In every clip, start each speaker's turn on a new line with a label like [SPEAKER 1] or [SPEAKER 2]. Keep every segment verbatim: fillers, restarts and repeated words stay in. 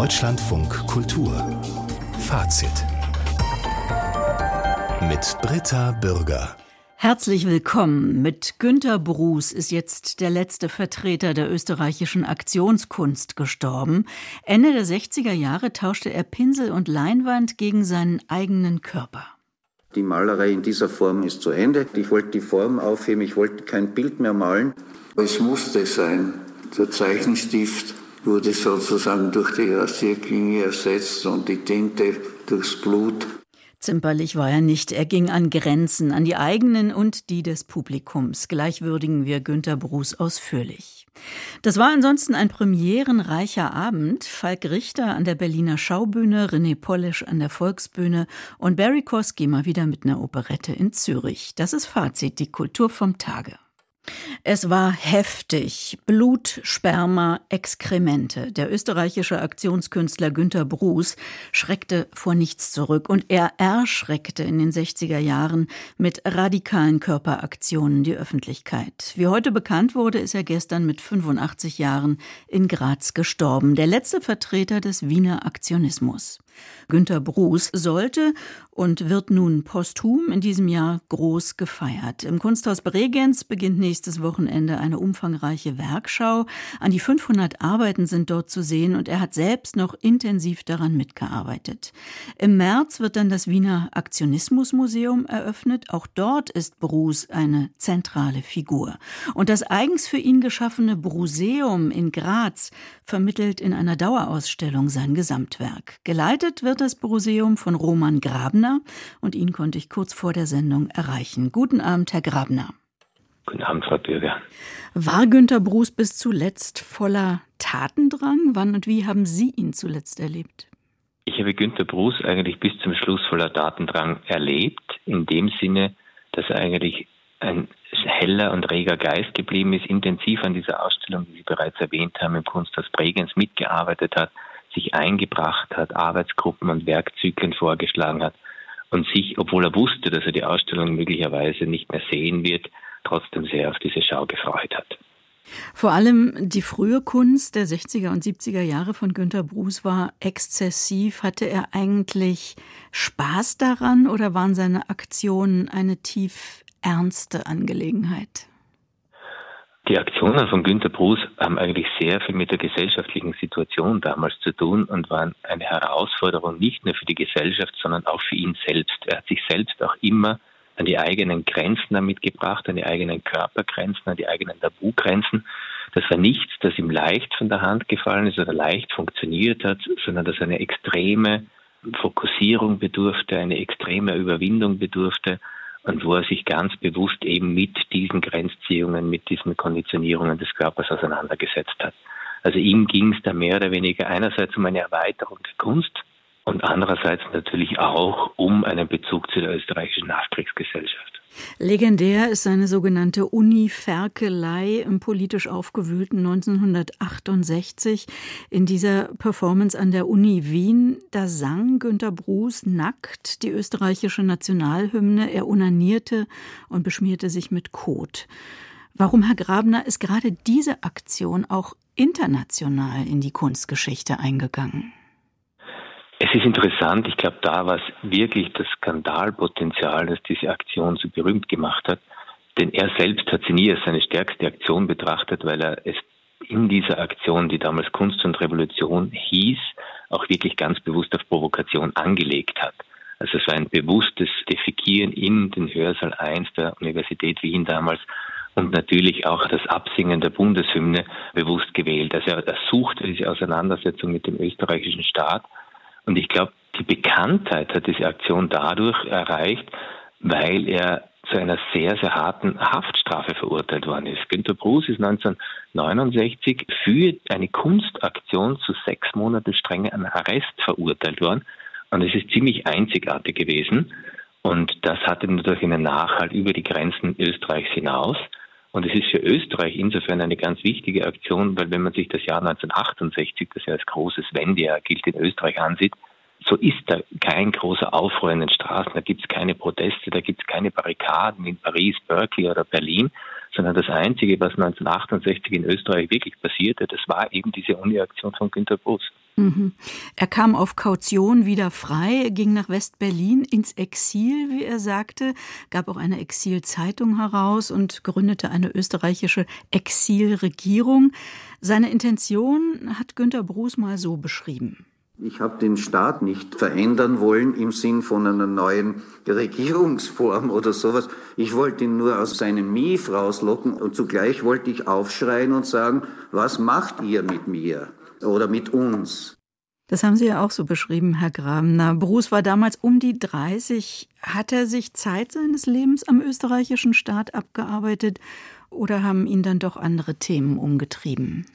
[SPEAKER 1] Deutschlandfunk Kultur Fazit mit Britta Bürger.
[SPEAKER 2] Herzlich willkommen. Mit Günter Brus ist jetzt der letzte Vertreter der österreichischen Aktionskunst gestorben. Ende der sechziger Jahre tauschte er Pinsel und Leinwand gegen seinen eigenen Körper.
[SPEAKER 3] Die Malerei in dieser Form ist zu Ende. Ich wollte die Form aufheben, ich wollte kein Bild mehr malen. Es musste sein. Der Zeichenstift wurde sozusagen durch die Rasierklinge ersetzt und die Tinte durchs Blut.
[SPEAKER 2] Zimperlich war er nicht. Er ging an Grenzen, an die eigenen und die des Publikums. Gleich würdigen wir Günter Brus ausführlich. Das war ansonsten ein premierenreicher Abend. Falk Richter an der Berliner Schaubühne, René Polish an der Volksbühne und Barry Kosky mal wieder mit einer Operette in Zürich. Das ist Fazit, die Kultur vom Tage. Es war heftig. Blut, Sperma, Exkremente. Der österreichische Aktionskünstler Günter Brus schreckte vor nichts zurück und er erschreckte in den sechziger Jahren mit radikalen Körperaktionen die Öffentlichkeit. Wie heute bekannt wurde, ist er gestern mit fünfundachtzig Jahren in Graz gestorben. Der letzte Vertreter des Wiener Aktionismus. Günter Brus sollte und wird nun posthum in diesem Jahr groß gefeiert. Im Kunsthaus Bregenz beginnt nächstes Wochenende eine umfangreiche Werkschau. An die fünfhundert Arbeiten sind dort zu sehen und er hat selbst noch intensiv daran mitgearbeitet. Im März wird dann das Wiener Aktionismusmuseum eröffnet. Auch dort ist Brus eine zentrale Figur. Und das eigens für ihn geschaffene Bruseum in Graz vermittelt in einer Dauerausstellung sein Gesamtwerk. Geleitet wird das Bruseum von Roman Grabner und ihn konnte ich kurz vor der Sendung erreichen. Guten Abend, Herr Grabner.
[SPEAKER 4] Guten Abend, Frau Bürger.
[SPEAKER 2] War Günter Brus bis zuletzt voller Tatendrang? Wann und wie haben Sie ihn zuletzt erlebt?
[SPEAKER 4] Ich habe Günter Brus eigentlich bis zum Schluss voller Tatendrang erlebt, in dem Sinne, dass er eigentlich ein heller und reger Geist geblieben ist, intensiv an dieser Ausstellung, die Sie bereits erwähnt haben, im Kunsthaus Bregenz mitgearbeitet hat, sich eingebracht hat, Arbeitsgruppen und Werkzyklen vorgeschlagen hat und sich, obwohl er wusste, dass er die Ausstellung möglicherweise nicht mehr sehen wird, trotzdem sehr auf diese Schau gefreut hat.
[SPEAKER 2] Vor allem die frühe Kunst der sechziger und siebziger Jahre von Günter Brus war exzessiv. Hatte er eigentlich Spaß daran oder waren seine Aktionen eine tief ernste Angelegenheit?
[SPEAKER 4] Die Aktionen von Günter Brus haben eigentlich sehr viel mit der gesellschaftlichen Situation damals zu tun und waren eine Herausforderung nicht nur für die Gesellschaft, sondern auch für ihn selbst. Er hat sich selbst auch immer an die eigenen Grenzen damit gebracht, an die eigenen Körpergrenzen, an die eigenen Tabugrenzen. Das war nichts, das ihm leicht von der Hand gefallen ist oder leicht funktioniert hat, sondern das eine extreme Fokussierung bedurfte, eine extreme Überwindung bedurfte. Und wo er sich ganz bewusst eben mit diesen Grenzziehungen, mit diesen Konditionierungen des Körpers auseinandergesetzt hat. Also ihm ging es da mehr oder weniger einerseits um eine Erweiterung der Kunst und andererseits natürlich auch um einen Bezug zu der österreichischen Nachkriegsgesellschaft.
[SPEAKER 2] Legendär ist seine sogenannte Uni-Ferkelei im politisch aufgewühlten neunzehnhundertachtundsechzig. In dieser Performance an der Uni Wien, da sang Günter Brus nackt die österreichische Nationalhymne. Er unanierte und beschmierte sich mit Kot. Warum, Herr Grabner, ist gerade diese Aktion auch international in die Kunstgeschichte eingegangen?
[SPEAKER 4] Es ist interessant, ich glaube, da war es wirklich das Skandalpotenzial, das diese Aktion so berühmt gemacht hat. Denn er selbst hat sie nie als seine stärkste Aktion betrachtet, weil er es in dieser Aktion, die damals Kunst und Revolution hieß, auch wirklich ganz bewusst auf Provokation angelegt hat. Also es war ein bewusstes Defekieren in den Hörsaal eins der Universität Wien damals und natürlich auch das Absingen der Bundeshymne bewusst gewählt. Also er suchte diese Auseinandersetzung mit dem österreichischen Staat. Und ich glaube, die Bekanntheit hat diese Aktion dadurch erreicht, weil er zu einer sehr, sehr harten Haftstrafe verurteilt worden ist. Günter Brus ist neunzehnhundertneunundsechzig für eine Kunstaktion zu sechs Monate strengen Arrest verurteilt worden. Und es ist ziemlich einzigartig gewesen. Und das hatte natürlich einen Nachhalt über die Grenzen Österreichs hinaus. Und es ist für Österreich insofern eine ganz wichtige Aktion, weil wenn man sich das Jahr neunzehnhundertachtundsechzig, das ja als großes Wendejahr gilt, in Österreich ansieht, so ist da kein großer Aufruhr in den Straßen, da gibt es keine Proteste, da gibt es keine Barrikaden wie in Paris, Berkeley oder Berlin, sondern das Einzige, was neunzehnhundertachtundsechzig in Österreich wirklich passierte, das war eben diese Uni-Aktion von Günter Brus.
[SPEAKER 2] Mhm. Er kam auf Kaution wieder frei, ging nach West-Berlin ins Exil, wie er sagte, gab auch eine Exilzeitung heraus und gründete eine österreichische Exilregierung. Seine Intention hat Günter Bruce mal so beschrieben.
[SPEAKER 3] Ich habe den Staat nicht verändern wollen im Sinn von einer neuen Regierungsform oder sowas. Ich wollte ihn nur aus seinem Mief rauslocken und zugleich wollte ich aufschreien und sagen, was macht ihr mit mir oder mit uns?
[SPEAKER 2] Das haben Sie ja auch so beschrieben, Herr Grabner. Bruce war damals um die dreißig. Hat er sich Zeit seines Lebens am österreichischen Staat abgearbeitet oder haben ihn dann doch andere Themen umgetrieben?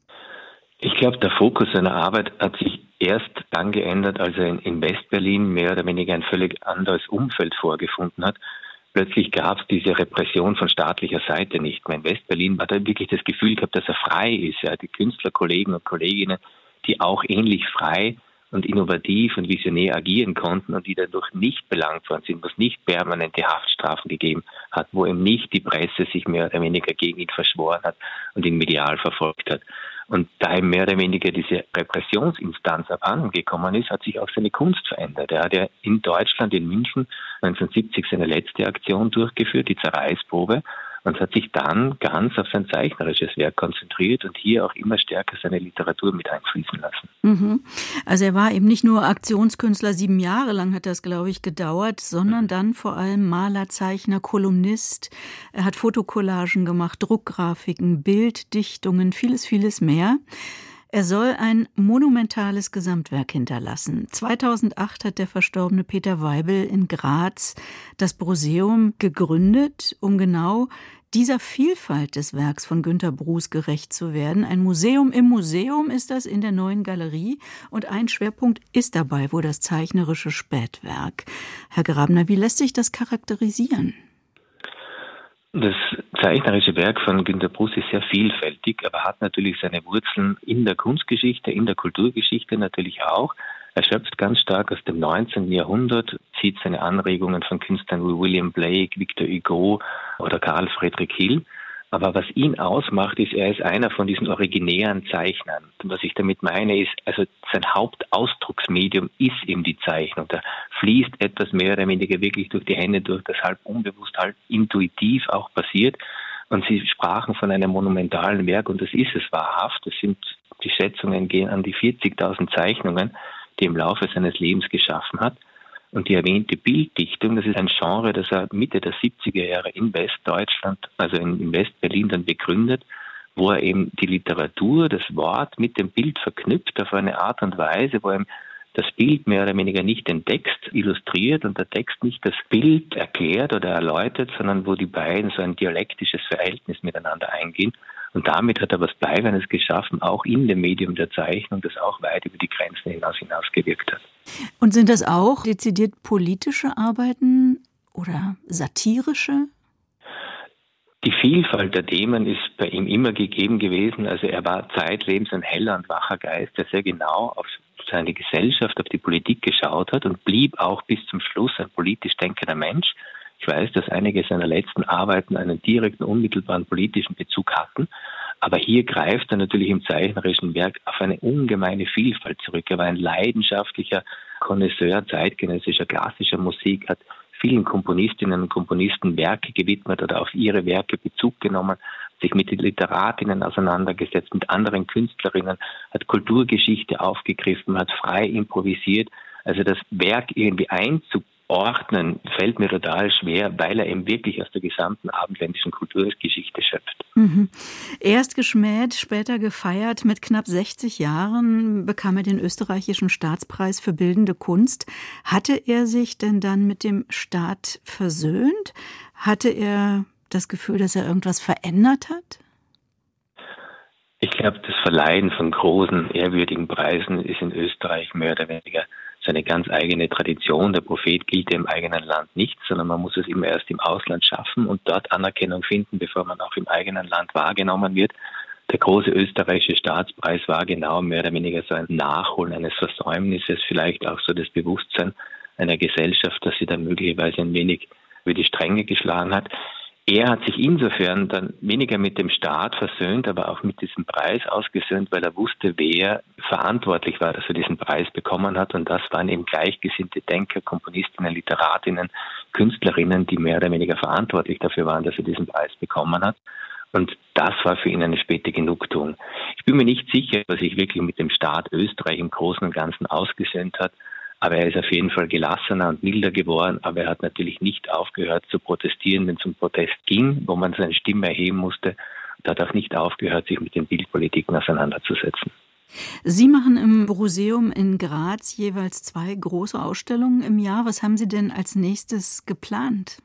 [SPEAKER 4] Ich glaube, der Fokus seiner Arbeit hat sich erst dann geändert, als er in West-Berlin mehr oder weniger ein völlig anderes Umfeld vorgefunden hat. Plötzlich gab es diese Repression von staatlicher Seite nicht mehr. In West-Berlin hat er wirklich das Gefühl gehabt, dass er frei ist. Er hat die Künstlerkollegen und Kolleginnen, die auch ähnlich frei und innovativ und visionär agieren konnten und die dadurch nicht belangt worden sind, wo es nicht permanente Haftstrafen gegeben hat, wo eben nicht die Presse sich mehr oder weniger gegen ihn verschworen hat und ihn medial verfolgt hat. Und da eben mehr oder weniger diese Repressionsinstanz abhanden gekommen ist, hat sich auch seine Kunst verändert. Er hat ja in Deutschland, in München, neunzehnhundertsiebzig seine letzte Aktion durchgeführt, die Zerreißprobe, und hat sich dann ganz auf sein zeichnerisches Werk konzentriert und hier auch immer stärker seine Literatur mit einfließen lassen.
[SPEAKER 2] Mhm. Also er war eben nicht nur Aktionskünstler, sieben Jahre lang hat das, glaube ich, gedauert, sondern mhm. dann vor allem Maler, Zeichner, Kolumnist. Er hat Fotokollagen gemacht, Druckgrafiken, Bilddichtungen, vieles, vieles mehr. Er soll ein monumentales Gesamtwerk hinterlassen. zweitausendacht hat der verstorbene Peter Weibel in Graz das Bruseum gegründet, um genau dieser Vielfalt des Werks von Günter Bruce gerecht zu werden. Ein Museum im Museum ist das in der Neuen Galerie und ein Schwerpunkt ist dabei wohl das zeichnerische Spätwerk. Herr Grabner, wie lässt sich das charakterisieren?
[SPEAKER 4] Das zeichnerische Werk von Günter Bruce ist sehr vielfältig, aber hat natürlich seine Wurzeln in der Kunstgeschichte, in der Kulturgeschichte natürlich auch. Er schöpft ganz stark aus dem neunzehnten Jahrhundert, zieht seine Anregungen von Künstlern wie William Blake, Victor Hugo oder Karl Friedrich Hill. Aber was ihn ausmacht, ist, er ist einer von diesen originären Zeichnern. Und was ich damit meine, ist, also sein Hauptausdrucksmedium ist eben die Zeichnung. Da fließt etwas mehr oder weniger wirklich durch die Hände durch, das halb unbewusst, halb intuitiv auch passiert. Und Sie sprachen von einem monumentalen Werk und das ist es wahrhaft. Das sind, die Schätzungen gehen an die vierzigtausend Zeichnungen, die er im Laufe seines Lebens geschaffen hat. Und die erwähnte Bilddichtung, das ist ein Genre, das er Mitte der siebziger Jahre in Westdeutschland, also in, in West-Berlin dann begründet, wo er eben die Literatur, das Wort mit dem Bild verknüpft auf eine Art und Weise, wo er das Bild mehr oder weniger nicht den Text illustriert und der Text nicht das Bild erklärt oder erläutert, sondern wo die beiden so ein dialektisches Verhältnis miteinander eingehen. Und damit hat er was Bleibendes geschaffen, auch in dem Medium der Zeichnung, das auch weit über die Grenzen hinaus hinausgewirkt hat.
[SPEAKER 2] Und sind das auch dezidiert politische Arbeiten oder satirische?
[SPEAKER 4] Die Vielfalt der Themen ist bei ihm immer gegeben gewesen. Also er war zeitlebens ein heller und wacher Geist, der sehr genau auf seine Gesellschaft, auf die Politik geschaut hat und blieb auch bis zum Schluss ein politisch denkender Mensch. Ich weiß, dass einige seiner letzten Arbeiten einen direkten, unmittelbaren politischen Bezug hatten. Aber hier greift er natürlich im zeichnerischen Werk auf eine ungemeine Vielfalt zurück. Er war ein leidenschaftlicher Connoisseur zeitgenössischer klassischer Musik, hat vielen Komponistinnen und Komponisten Werke gewidmet oder auf ihre Werke Bezug genommen, sich mit den Literatinnen auseinandergesetzt, mit anderen Künstlerinnen, hat Kulturgeschichte aufgegriffen, hat frei improvisiert. Also das Werk irgendwie einzuordnen, fällt mir total schwer, weil er eben wirklich aus der gesamten abendländischen Kulturgeschichte schöpft.
[SPEAKER 2] Mhm. Erst geschmäht, später gefeiert. Mit knapp sechzig Jahren bekam er den österreichischen Staatspreis für bildende Kunst. Hatte er sich denn dann mit dem Staat versöhnt? Hatte er das Gefühl, dass er irgendwas verändert hat?
[SPEAKER 4] Ich glaube, das Verleihen von großen, ehrwürdigen Preisen ist in Österreich mehr oder weniger so eine ganz eigene Tradition. Der Prophet gilt im eigenen Land nicht, sondern man muss es immer erst im Ausland schaffen und dort Anerkennung finden, bevor man auch im eigenen Land wahrgenommen wird. Der große österreichische Staatspreis war genau mehr oder weniger so ein Nachholen eines Versäumnisses, vielleicht auch so das Bewusstsein einer Gesellschaft, dass sie da möglicherweise ein wenig über die Stränge geschlagen hat. Er hat sich insofern dann weniger mit dem Staat versöhnt, aber auch mit diesem Preis ausgesöhnt, weil er wusste, wer verantwortlich war, dass er diesen Preis bekommen hat. Und das waren eben gleichgesinnte Denker, Komponistinnen, Literatinnen, Künstlerinnen, die mehr oder weniger verantwortlich dafür waren, dass er diesen Preis bekommen hat. Und das war für ihn eine späte Genugtuung. Ich bin mir nicht sicher, was sich wirklich mit dem Staat Österreich im Großen und Ganzen ausgesöhnt hat. Aber er ist auf jeden Fall gelassener und milder geworden. Aber er hat natürlich nicht aufgehört zu protestieren, wenn es um Protest ging, wo man seine Stimme erheben musste. Und hat auch nicht aufgehört, sich mit den Bildpolitiken auseinanderzusetzen.
[SPEAKER 2] Sie machen im Bruseum in Graz jeweils zwei große Ausstellungen im Jahr. Was haben Sie denn als nächstes geplant?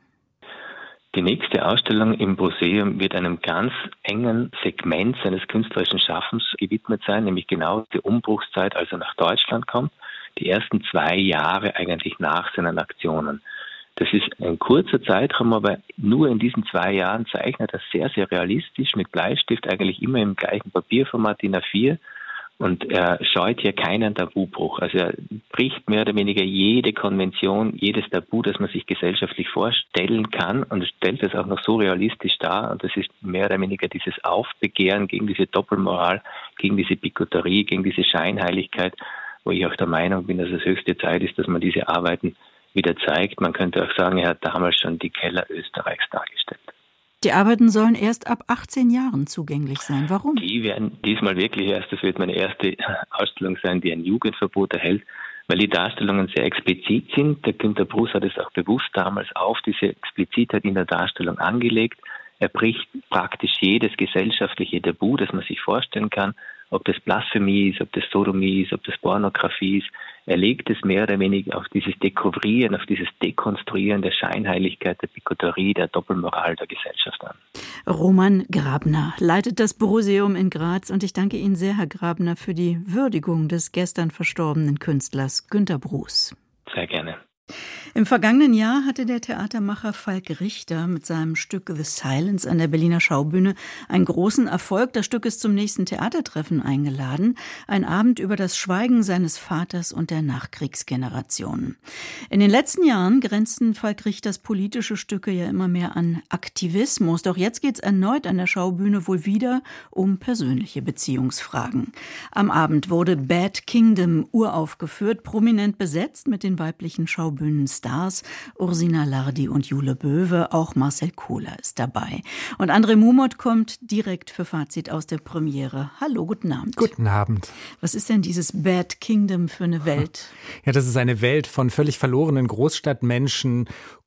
[SPEAKER 4] Die nächste Ausstellung im Bruseum wird einem ganz engen Segment seines künstlerischen Schaffens gewidmet sein, nämlich genau die Umbruchszeit, als er nach Deutschland kommt. Die ersten zwei Jahre eigentlich nach seinen Aktionen. Das ist ein kurzer Zeitraum, aber nur in diesen zwei Jahren zeichnet er sehr, sehr realistisch mit Bleistift, eigentlich immer im gleichen Papierformat D I N A vier. Und er scheut hier keinen Tabubruch. Also er bricht mehr oder weniger jede Konvention, jedes Tabu, das man sich gesellschaftlich vorstellen kann, und stellt es auch noch so realistisch dar. Und das ist mehr oder weniger dieses Aufbegehren gegen diese Doppelmoral, gegen diese Bigotterie, gegen diese Scheinheiligkeit, wo ich auch der Meinung bin, dass es höchste Zeit ist, dass man diese Arbeiten wieder zeigt. Man könnte auch sagen, er hat damals schon die Keller Österreichs dargestellt.
[SPEAKER 2] Die Arbeiten sollen erst ab achtzehn Jahren zugänglich sein. Warum?
[SPEAKER 4] Die werden diesmal wirklich erst, das wird meine erste Ausstellung sein, die ein Jugendverbot erhält, weil die Darstellungen sehr explizit sind. Der Günter Brus hat es auch bewusst damals auf diese Explizitheit in der Darstellung angelegt. Er bricht praktisch jedes gesellschaftliche Tabu, das man sich vorstellen kann, ob das Blasphemie ist, ob das Sodomie ist, ob das Pornografie ist. Er legt es mehr oder weniger auf dieses Dekouvrieren, auf dieses Dekonstruieren der Scheinheiligkeit, der Bigotterie, der Doppelmoral der Gesellschaft an.
[SPEAKER 2] Roman Grabner leitet das Bruseum in Graz, und ich danke Ihnen sehr, Herr Grabner, für die Würdigung des gestern verstorbenen Künstlers Günter Brus.
[SPEAKER 4] Sehr gerne.
[SPEAKER 2] Im vergangenen Jahr hatte der Theatermacher Falk Richter mit seinem Stück The Silence an der Berliner Schaubühne einen großen Erfolg. Das Stück ist zum nächsten Theatertreffen eingeladen. Ein Abend über das Schweigen seines Vaters und der Nachkriegsgeneration. In den letzten Jahren grenzten Falk Richters politische Stücke ja immer mehr an Aktivismus. Doch jetzt geht es erneut an der Schaubühne wohl wieder um persönliche Beziehungsfragen. Am Abend wurde Bad Kingdom uraufgeführt, prominent besetzt mit den weiblichen Schaubühnen-Stars Ursina Lardi und Jule Böwe. Auch Marcel Kohler ist dabei. Und André Mumot kommt direkt für Fazit aus der Premiere. Hallo, guten Abend.
[SPEAKER 5] Guten Abend.
[SPEAKER 2] Was ist denn dieses Bad Kingdom für eine Welt?
[SPEAKER 5] Ja, das ist eine Welt von völlig verlorenen Großstadtmenschen,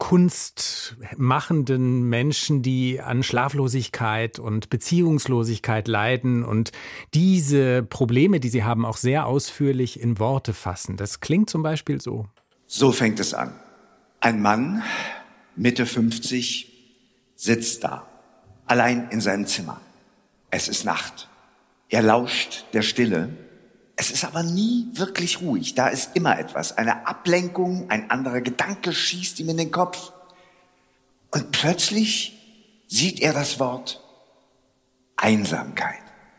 [SPEAKER 5] kunstmachenden Menschen, die an Schlaflosigkeit und Beziehungslosigkeit leiden und diese Probleme, die sie haben, auch sehr ausführlich in Worte fassen. Das klingt zum Beispiel so.
[SPEAKER 6] So fängt es an. Ein Mann, Mitte fünfzig, sitzt da, allein in seinem Zimmer. Es ist Nacht. Er lauscht der Stille. Es ist aber nie wirklich ruhig. Da ist immer etwas. Eine Ablenkung, ein anderer Gedanke schießt ihm in den Kopf. Und plötzlich sieht er das Wort Einsamkeit.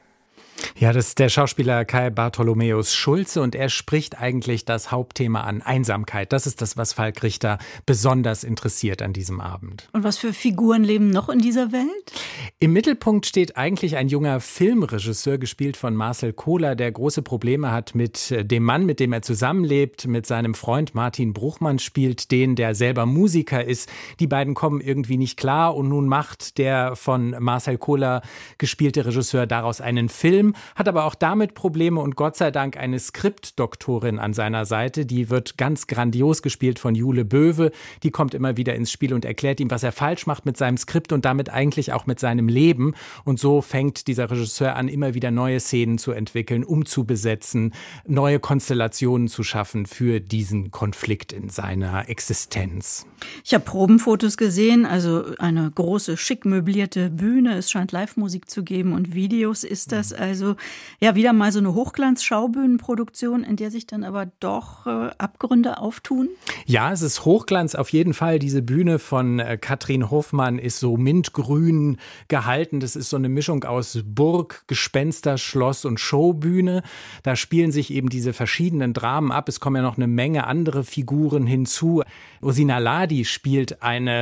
[SPEAKER 5] Ja, das ist der Schauspieler Kai Bartholomäus Schulze, und er spricht eigentlich das Hauptthema an: Einsamkeit. Das ist das, was Falk Richter besonders interessiert an diesem Abend.
[SPEAKER 2] Und was für Figuren leben noch in dieser Welt?
[SPEAKER 5] Im Mittelpunkt steht eigentlich ein junger Filmregisseur, gespielt von Marcel Kohler, der große Probleme hat mit dem Mann, mit dem er zusammenlebt, mit seinem Freund Martin Bruchmann spielt den, der selber Musiker ist. Die beiden kommen irgendwie nicht klar, und nun macht der von Marcel Kohler gespielte Regisseur daraus einen Film, hat aber auch damit Probleme und Gott sei Dank eine Skriptdoktorin an seiner Seite. Die wird ganz grandios gespielt von Jule Böwe. Die kommt immer wieder ins Spiel und erklärt ihm, was er falsch macht mit seinem Skript und damit eigentlich auch mit seinem Leben. Und so fängt dieser Regisseur an, immer wieder neue Szenen zu entwickeln, umzubesetzen, neue Konstellationen zu schaffen für diesen Konflikt in seiner Existenz.
[SPEAKER 2] Ich habe Probenfotos gesehen, also eine große, schick möblierte Bühne. Es scheint Live-Musik zu geben und Videos. Ist das also ja wieder mal so eine Hochglanz-Schaubühnenproduktion, in der sich dann aber doch äh, Abgründe auftun? Ja,
[SPEAKER 5] es ist Hochglanz auf jeden Fall. Diese Bühne von äh, Katrin Hofmann ist so mintgrün gehalten. Das ist so eine Mischung aus Burg, Gespenster, Schloss und Showbühne. Da spielen sich eben diese verschiedenen Dramen ab. Es kommen ja noch eine Menge andere Figuren hinzu. Ursina Lardi spielt eine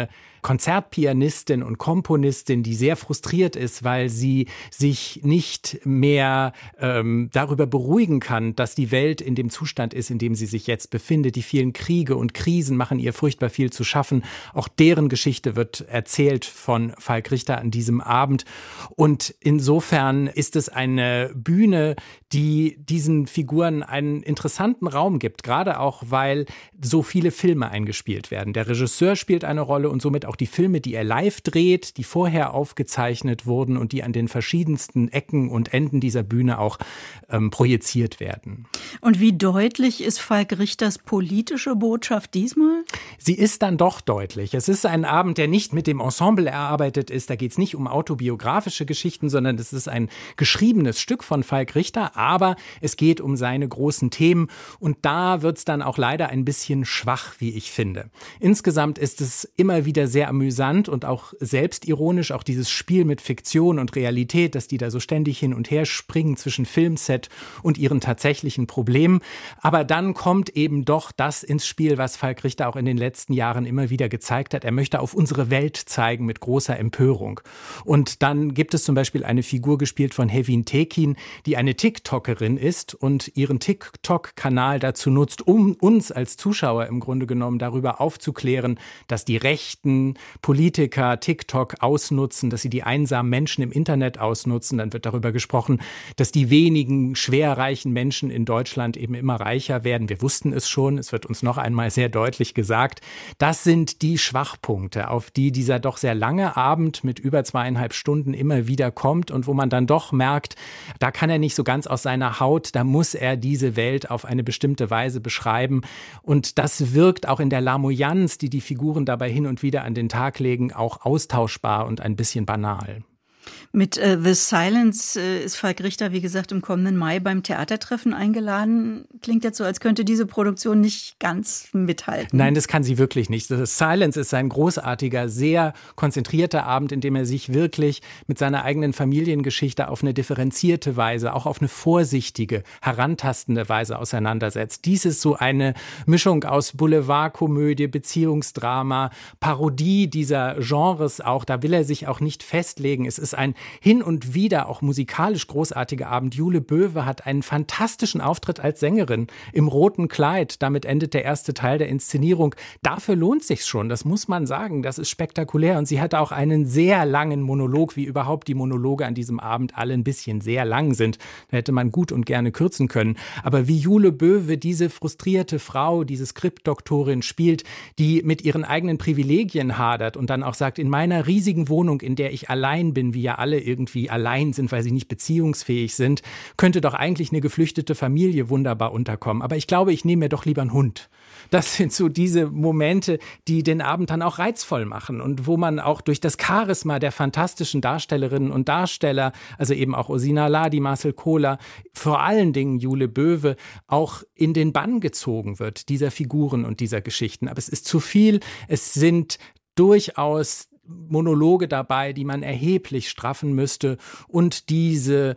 [SPEAKER 5] Konzertpianistin und Komponistin, die sehr frustriert ist, weil sie sich nicht mehr ähm, darüber beruhigen kann, dass die Welt in dem Zustand ist, in dem sie sich jetzt befindet. Die vielen Kriege und Krisen machen ihr furchtbar viel zu schaffen. Auch deren Geschichte wird erzählt von Falk Richter an diesem Abend. Und insofern ist es eine Bühne, die diesen Figuren einen interessanten Raum gibt, gerade auch, weil so viele Filme eingespielt werden. Der Regisseur spielt eine Rolle und somit auch die Filme, die er live dreht, die vorher aufgezeichnet wurden und die an den verschiedensten Ecken und Enden dieser Bühne auch ähm, projiziert werden.
[SPEAKER 2] Und wie deutlich ist Falk Richters politische Botschaft diesmal?
[SPEAKER 5] Sie ist dann doch deutlich. Es ist ein Abend, der nicht mit dem Ensemble erarbeitet ist. Da geht es nicht um autobiografische Geschichten, sondern es ist ein geschriebenes Stück von Falk Richter. Aber es geht um seine großen Themen. Und da wird es dann auch leider ein bisschen schwach, wie ich finde. Insgesamt ist es immer wieder sehr amüsant und auch selbstironisch. Auch dieses Spiel mit Fiktion und Realität, dass die da so ständig hin und her springen zwischen Filmset und ihren tatsächlichen Problemen. Aber dann kommt eben doch das ins Spiel, was Falk Richter auch in den letzten Jahren immer wieder gezeigt hat. Er möchte auf unsere Welt zeigen mit großer Empörung. Und dann gibt es zum Beispiel eine Figur gespielt von Hevin Tekin, die eine TikTokerin ist und ihren TikTok-Kanal dazu nutzt, um uns als Zuschauer im Grunde genommen darüber aufzuklären, dass die rechten Politiker TikTok ausnutzen, dass sie die einsamen Menschen im Internet ausnutzen. Dann wird darüber gesprochen, dass die wenigen schwerreichen Menschen in Deutschland eben immer reicher werden. Wir wussten es schon, es wird uns noch einmal sehr deutlich gesagt. Das sind die Schwachpunkte, auf die dieser doch sehr lange Abend mit über zweieinhalb Stunden immer wieder kommt und wo man dann doch merkt, da kann er nicht so ganz aus seiner Haut, da muss er diese Welt auf eine bestimmte Weise beschreiben. Und das wirkt auch in der Larmoyanz, die die Figuren dabei hin und wieder an den Tag legen, auch austauschbar und ein bisschen banal.
[SPEAKER 2] Mit äh, The Silence äh, ist Falk Richter, wie gesagt, im kommenden Mai beim Theatertreffen eingeladen. Klingt jetzt so, als könnte diese Produktion nicht ganz mithalten.
[SPEAKER 5] Nein, das kann sie wirklich nicht. The Silence ist ein großartiger, sehr konzentrierter Abend, in dem er sich wirklich mit seiner eigenen Familiengeschichte auf eine differenzierte Weise, auch auf eine vorsichtige, herantastende Weise auseinandersetzt. Dies ist so eine Mischung aus Boulevardkomödie, Beziehungsdrama, Parodie dieser Genres auch. Da will er sich auch nicht festlegen. Es ist ein hin und wieder auch musikalisch großartiger Abend. Jule Böwe hat einen fantastischen Auftritt als Sängerin im roten Kleid. Damit endet der erste Teil der Inszenierung. Dafür lohnt sich's schon, das muss man sagen. Das ist spektakulär. Und sie hatte auch einen sehr langen Monolog, wie überhaupt die Monologe an diesem Abend alle ein bisschen sehr lang sind. Da hätte man gut und gerne kürzen können. Aber wie Jule Böwe diese frustrierte Frau, diese Skriptdoktorin spielt, die mit ihren eigenen Privilegien hadert und dann auch sagt, in meiner riesigen Wohnung, in der ich allein bin, wie ja alle irgendwie allein sind, weil sie nicht beziehungsfähig sind, könnte doch eigentlich eine geflüchtete Familie wunderbar unterkommen. Aber ich glaube, ich nehme mir doch lieber einen Hund. Das sind so diese Momente, die den Abend dann auch reizvoll machen und wo man auch durch das Charisma der fantastischen Darstellerinnen und Darsteller, also eben auch Ursina Ladi, Marcel Kohler, vor allen Dingen Jule Böwe, auch in den Bann gezogen wird, dieser Figuren und dieser Geschichten. Aber es ist zu viel, es sind durchaus Monologe dabei, die man erheblich straffen müsste und diese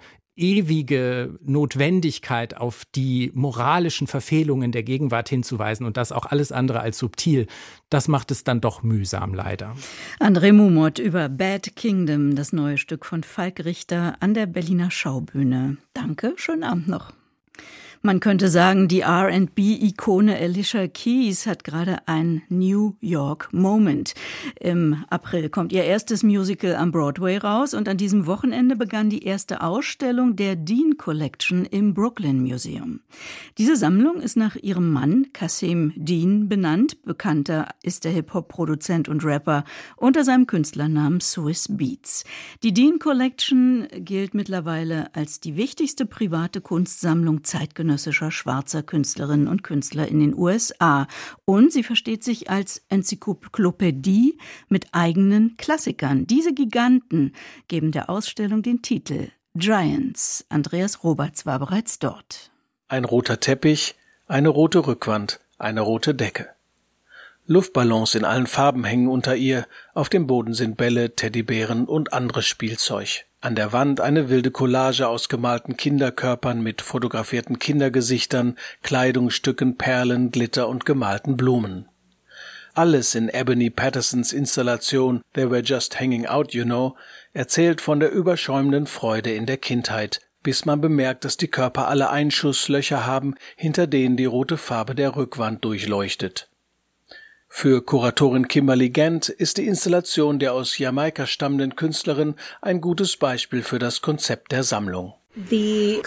[SPEAKER 5] ewige Notwendigkeit, auf die moralischen Verfehlungen der Gegenwart hinzuweisen und das auch alles andere als subtil, das macht es dann doch mühsam, leider.
[SPEAKER 2] André Mumot über Bad Kingdom, das neue Stück von Falk Richter an der Berliner Schaubühne. Danke, schönen Abend noch. Man könnte sagen, die R and B-Ikone Alicia Keys hat gerade ein New York Moment. Im April kommt ihr erstes Musical am Broadway raus und an diesem Wochenende begann die erste Ausstellung der Dean Collection im Brooklyn Museum. Diese Sammlung ist nach ihrem Mann Kasim Dean benannt. Bekannter ist der Hip-Hop-Produzent und Rapper unter seinem Künstlernamen Swiss Beats. Die Dean Collection gilt mittlerweile als die wichtigste private Kunstsammlung zeitgenössischer schwarzer Künstlerinnen und Künstler in den U S A. Und sie versteht sich als Enzyklopädie mit eigenen Klassikern. Diese Giganten geben der Ausstellung den Titel Giants. Andreas Roberts war bereits dort.
[SPEAKER 7] Ein roter Teppich, eine rote Rückwand, eine rote Decke. Luftballons in allen Farben hängen unter ihr, auf dem Boden sind Bälle, Teddybären und anderes Spielzeug. An der Wand eine wilde Collage aus gemalten Kinderkörpern mit fotografierten Kindergesichtern, Kleidungsstücken, Perlen, Glitter und gemalten Blumen. Alles in Ebony Pattersons Installation They Were Just Hanging Out, You Know erzählt von der überschäumenden Freude in der Kindheit, bis man bemerkt, dass die Körper alle Einschusslöcher haben, hinter denen die rote Farbe der Rückwand durchleuchtet. Für Kuratorin Kimberly Gant ist die Installation der aus Jamaika stammenden Künstlerin ein gutes Beispiel für das Konzept der Sammlung.
[SPEAKER 8] Die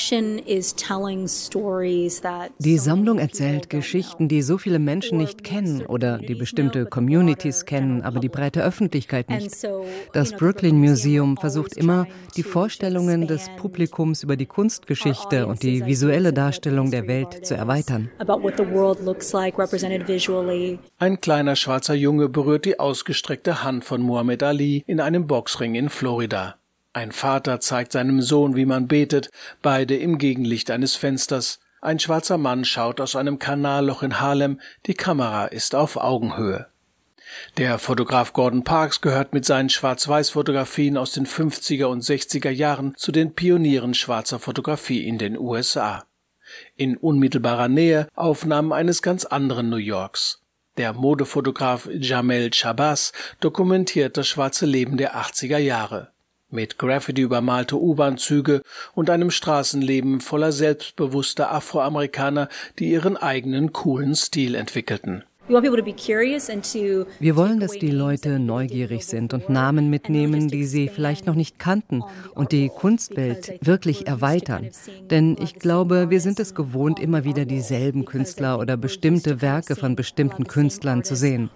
[SPEAKER 8] Sammlung erzählt Geschichten, die so viele Menschen nicht kennen oder die bestimmte Communities kennen, aber die breite Öffentlichkeit nicht. Das Brooklyn Museum versucht immer, die Vorstellungen des Publikums über die Kunstgeschichte und die visuelle Darstellung der Welt zu erweitern.
[SPEAKER 7] Ein kleiner schwarzer Junge berührt die ausgestreckte Hand von Muhammad Ali in einem Boxring in Florida. Ein Vater zeigt seinem Sohn, wie man betet, beide im Gegenlicht eines Fensters. Ein schwarzer Mann schaut aus einem Kanalloch in Harlem, die Kamera ist auf Augenhöhe. Der Fotograf Gordon Parks gehört mit seinen Schwarz-Weiß-Fotografien aus den fünfziger und sechziger Jahren zu den Pionieren schwarzer Fotografie in den U S A. In unmittelbarer Nähe Aufnahmen eines ganz anderen New Yorks. Der Modefotograf Jamel Shabazz dokumentiert das schwarze Leben der achtziger Jahre. Mit Graffiti übermalte U-Bahn-Züge und einem Straßenleben voller selbstbewusster Afroamerikaner, die ihren eigenen coolen Stil entwickelten.
[SPEAKER 8] Wir wollen, dass die Leute neugierig sind und Namen mitnehmen, die sie vielleicht noch nicht kannten und die Kunstwelt wirklich erweitern. Denn ich glaube, wir sind es gewohnt, immer wieder dieselben Künstler oder bestimmte Werke von bestimmten Künstlern zu sehen.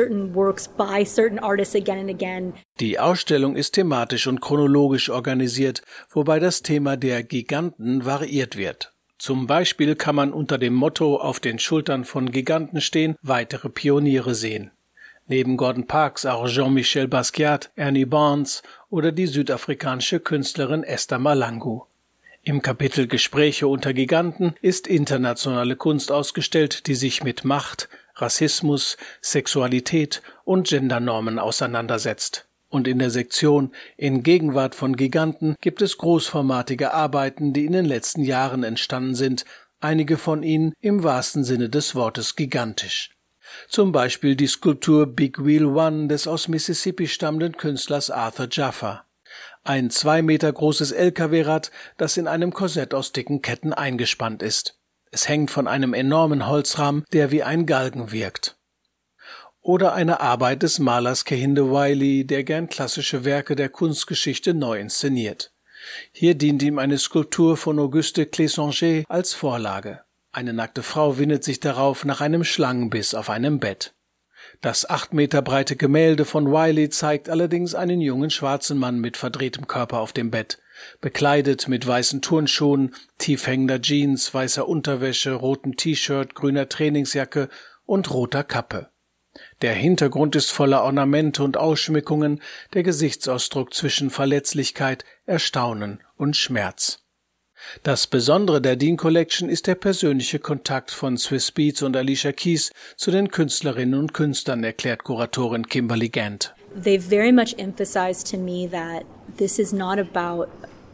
[SPEAKER 7] Die Ausstellung ist thematisch und chronologisch organisiert, wobei das Thema der Giganten variiert wird. Zum Beispiel kann man unter dem Motto „Auf den Schultern von Giganten stehen“ weitere Pioniere sehen. Neben Gordon Parks auch Jean-Michel Basquiat, Ernie Barnes oder die südafrikanische Künstlerin Esther Malangu. Im Kapitel Gespräche unter Giganten ist internationale Kunst ausgestellt, die sich mit Macht, Rassismus, Sexualität und Gendernormen auseinandersetzt. Und in der Sektion In Gegenwart von Giganten gibt es großformatige Arbeiten, die in den letzten Jahren entstanden sind, einige von ihnen im wahrsten Sinne des Wortes gigantisch. Zum Beispiel die Skulptur Big Wheel One des aus Mississippi stammenden Künstlers Arthur Jaffa. Ein zwei Meter großes L K W-Rad, das in einem Korsett aus dicken Ketten eingespannt ist. Es hängt von einem enormen Holzrahmen, der wie ein Galgen wirkt. Oder eine Arbeit des Malers Kehinde Wiley, der gern klassische Werke der Kunstgeschichte neu inszeniert. Hier dient ihm eine Skulptur von Auguste Clésonget als Vorlage. Eine nackte Frau windet sich darauf nach einem Schlangenbiss auf einem Bett. Das acht Meter breite Gemälde von Wiley zeigt allerdings einen jungen schwarzen Mann mit verdrehtem Körper auf dem Bett, bekleidet mit weißen Turnschuhen, tiefhängender Jeans, weißer Unterwäsche, rotem T-Shirt, grüner Trainingsjacke und roter Kappe. Der Hintergrund ist voller Ornamente und Ausschmückungen, der Gesichtsausdruck zwischen Verletzlichkeit, Erstaunen und Schmerz. Das Besondere der Dean Collection ist der persönliche Kontakt von Swizz Beatz und Alicia Keys zu den Künstlerinnen und Künstlern, erklärt Kuratorin Kimberly Gant.
[SPEAKER 9] They very much emphasized to me that this is not about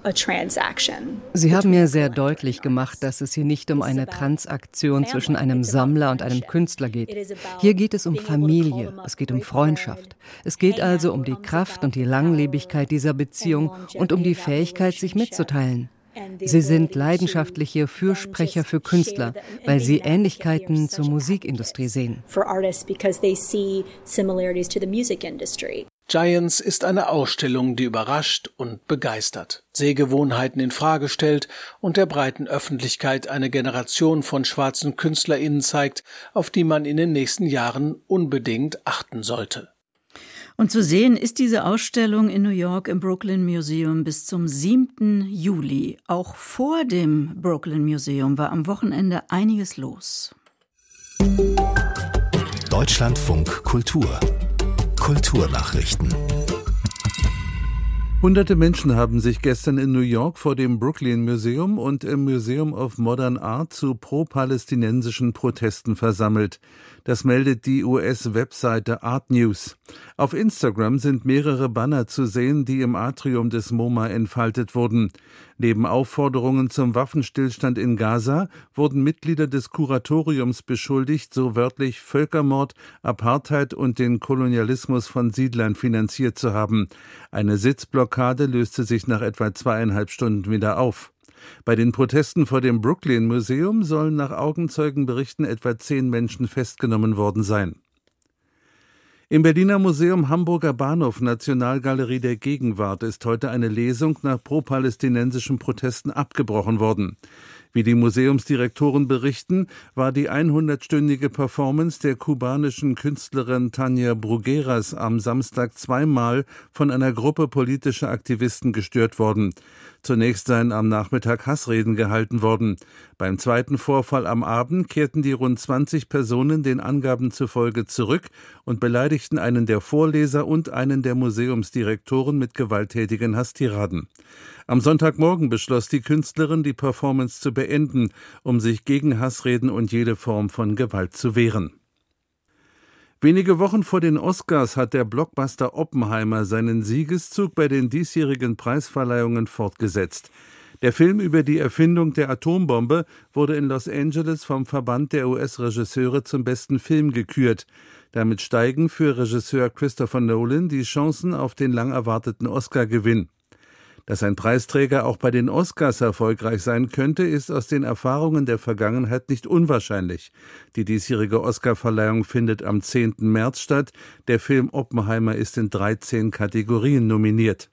[SPEAKER 8] Sie haben mir sehr deutlich gemacht, dass es hier nicht um eine Transaktion zwischen einem Sammler und einem Künstler geht. Hier geht es um Familie, es geht um Freundschaft. Es geht also um die Kraft und die Langlebigkeit dieser Beziehung und um die Fähigkeit, sich mitzuteilen. Sie sind leidenschaftliche Fürsprecher für Künstler, weil sie Ähnlichkeiten zur Musikindustrie sehen.
[SPEAKER 7] Giants ist eine Ausstellung, die überrascht und begeistert, Sehgewohnheiten in Frage stellt und der breiten Öffentlichkeit eine Generation von schwarzen KünstlerInnen zeigt, auf die man in den nächsten Jahren unbedingt achten sollte.
[SPEAKER 2] Und zu sehen ist diese Ausstellung in New York im Brooklyn Museum bis zum siebten Juli. Auch vor dem Brooklyn Museum war am Wochenende einiges los.
[SPEAKER 1] Deutschlandfunk Kultur Kulturnachrichten.
[SPEAKER 10] Hunderte Menschen haben sich gestern in New York vor dem Brooklyn Museum und im Museum of Modern Art zu pro-palästinensischen Protesten versammelt. Das meldet die U S-Webseite Art News. Auf Instagram sind mehrere Banner zu sehen, die im Atrium des MoMA entfaltet wurden. Neben Aufforderungen zum Waffenstillstand in Gaza wurden Mitglieder des Kuratoriums beschuldigt, so wörtlich Völkermord, Apartheid und den Kolonialismus von Siedlern finanziert zu haben. Eine Sitzblockade löste sich nach etwa zweieinhalb Stunden wieder auf. Bei den Protesten vor dem Brooklyn Museum sollen nach Augenzeugenberichten etwa zehn Menschen festgenommen worden sein. Im Berliner Museum Hamburger Bahnhof Nationalgalerie der Gegenwart ist heute eine Lesung nach pro-palästinensischen Protesten abgebrochen worden. Wie die Museumsdirektoren berichten, war die hundertstündige Performance der kubanischen Künstlerin Tania Brugueras am Samstag zweimal von einer Gruppe politischer Aktivisten gestört worden. Zunächst seien am Nachmittag Hassreden gehalten worden. Beim zweiten Vorfall am Abend kehrten die rund zwanzig Personen den Angaben zufolge zurück und beleidigten einen der Vorleser und einen der Museumsdirektoren mit gewalttätigen Hasstiraden. Am Sonntagmorgen beschloss die Künstlerin, die Performance zu beenden, um sich gegen Hassreden und jede Form von Gewalt zu wehren. Wenige Wochen vor den Oscars hat der Blockbuster Oppenheimer seinen Siegeszug bei den diesjährigen Preisverleihungen fortgesetzt. Der Film über die Erfindung der Atombombe wurde in Los Angeles vom Verband der U S-Regisseure zum besten Film gekürt. Damit steigen für Regisseur Christopher Nolan die Chancen auf den lang erwarteten Oscar-Gewinn. Dass ein Preisträger auch bei den Oscars erfolgreich sein könnte, ist aus den Erfahrungen der Vergangenheit nicht unwahrscheinlich. Die diesjährige Oscarverleihung findet am zehnten März statt. Der Film Oppenheimer ist in dreizehn Kategorien nominiert.